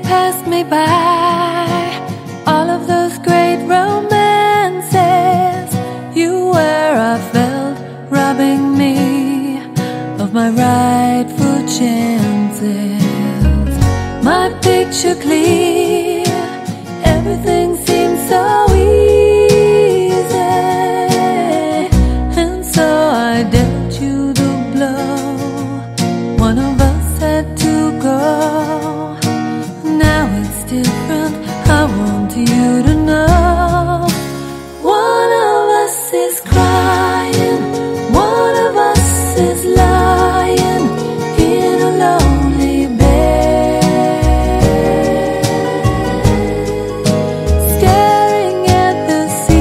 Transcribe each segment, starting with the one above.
passed me by. All of those great romances, you were, I felt, robbing me of my rightful chances. My picture clear, everything seems so easy, and so I dealt you the blow. One of us had to go. Now it's different, I want you to know. One of us is crying, one of us is lying in a lonely bed, staring at the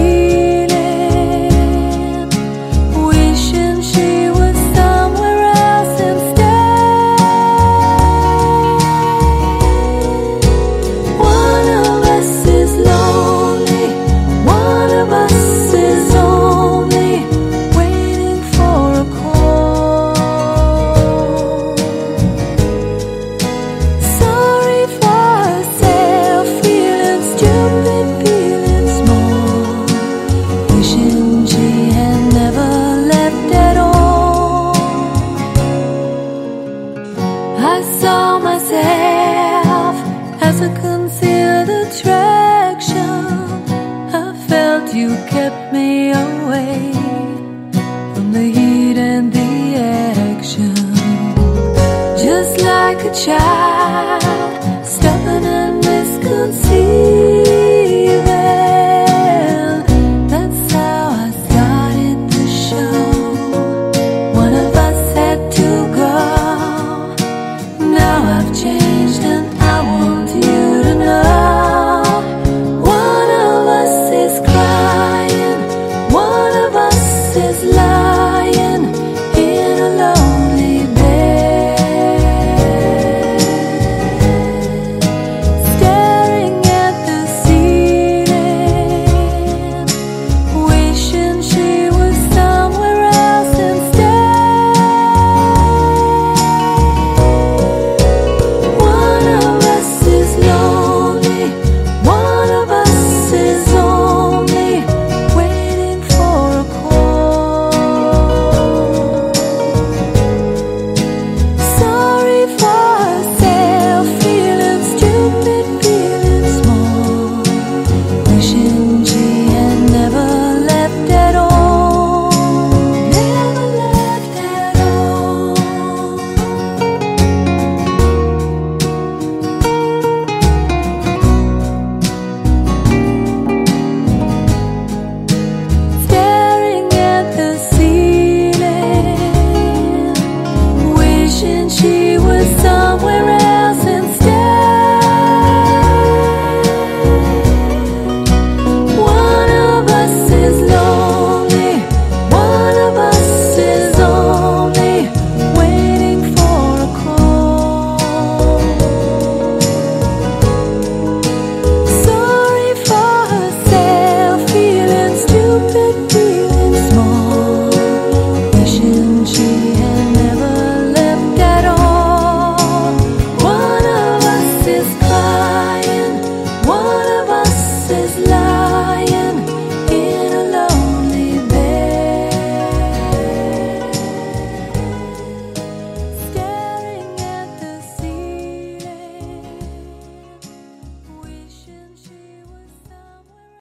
ceiling, wishing she was somewhere else instead. One of us is lonely, one of us is only waiting for a call. Sorry for herself, feeling stupid, feeling small, wishing she had never left at all. I saw myself as a concealed attraction. I felt you kept me away from the heat and the action. Just like a child,